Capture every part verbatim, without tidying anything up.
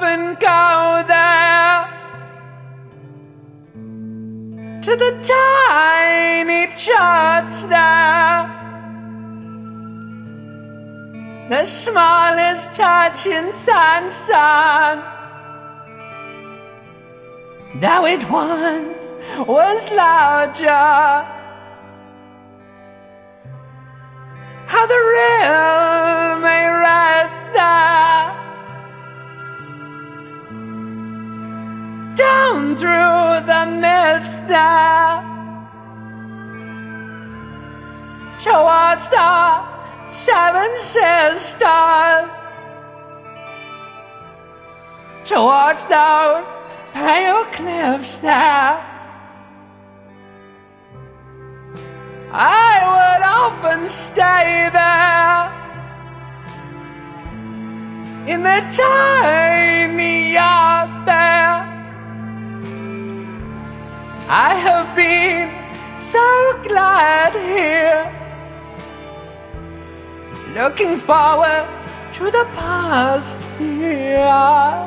often go there, to the tiny church there, the smallest church in Sanson. Though it once was larger, how the real may rest there, down through the mist there, towards the Seven Sisters, towards those pale cliffs there. I would often stay there, in the tiny yard there. I have been so glad here, looking forward to the past here.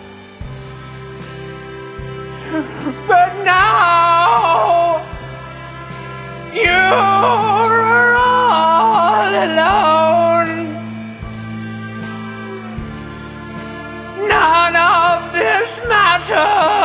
But now you're all alone. None of this matters.